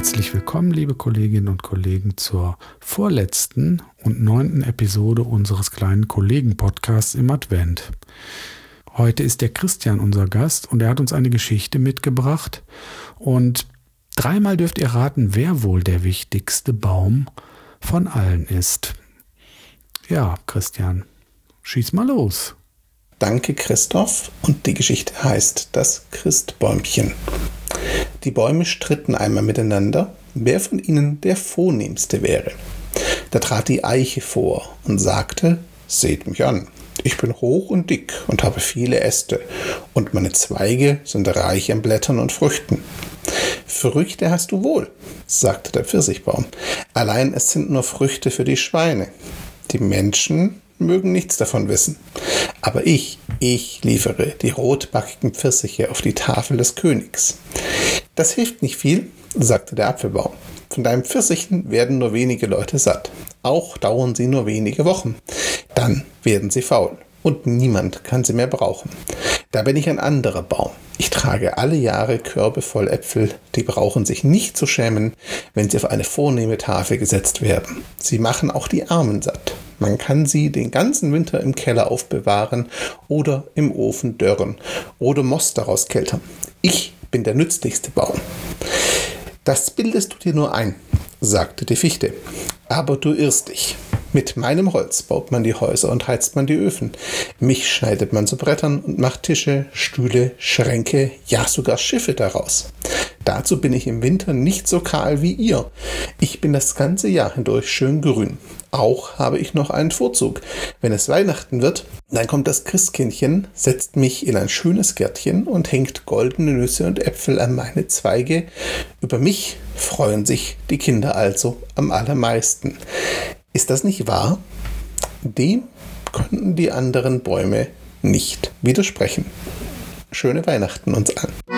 Herzlich willkommen, liebe Kolleginnen und Kollegen, zur vorletzten und 9. Episode unseres kleinen Kollegen-Podcasts im Advent. Heute ist der Christian unser Gast und er hat uns eine Geschichte mitgebracht. Und dreimal dürft ihr raten, wer wohl der wichtigste Baum von allen ist. Ja, Christian, schieß mal los. Danke, Christoph. Und die Geschichte heißt Das Christbäumchen. Die Bäume stritten einmal miteinander, wer von ihnen der vornehmste wäre. Da trat die Eiche vor und sagte: Seht mich an, ich bin hoch und dick und habe viele Äste, und meine Zweige sind reich an Blättern und Früchten. Früchte hast du wohl, sagte der Pfirsichbaum, allein es sind nur Früchte für die Schweine. Die Menschen mögen nichts davon wissen. Aber ich liefere die rotbackigen Pfirsiche auf die Tafel des Königs. Das hilft nicht viel, sagte der Apfelbaum. Von deinen Pfirsichen werden nur wenige Leute satt. Auch dauern sie nur wenige Wochen. Dann werden sie faul und niemand kann sie mehr brauchen. Da bin ich ein anderer Baum. Ich trage alle Jahre Körbe voll Äpfel, die brauchen sich nicht zu schämen, wenn sie auf eine vornehme Tafel gesetzt werden. Sie machen auch die Armen satt. Man kann sie den ganzen Winter im Keller aufbewahren oder im Ofen dörren oder Most daraus keltern. Ich bin der nützlichste Baum. Das bildest du dir nur ein, sagte die Fichte. Aber du irrst dich. Mit meinem Holz baut man die Häuser und heizt man die Öfen. Mich schneidet man zu Brettern und macht Tische, Stühle, Schränke, ja sogar Schiffe daraus. Dazu bin ich im Winter nicht so kahl wie ihr. Ich bin das ganze Jahr hindurch schön grün. Auch habe ich noch einen Vorzug. Wenn es Weihnachten wird, dann kommt das Christkindchen, setzt mich in ein schönes Gärtchen und hängt goldene Nüsse und Äpfel an meine Zweige. Über mich freuen sich die Kinder also am allermeisten. Ist das nicht wahr? Dem konnten die anderen Bäume nicht widersprechen. Schöne Weihnachten uns allen.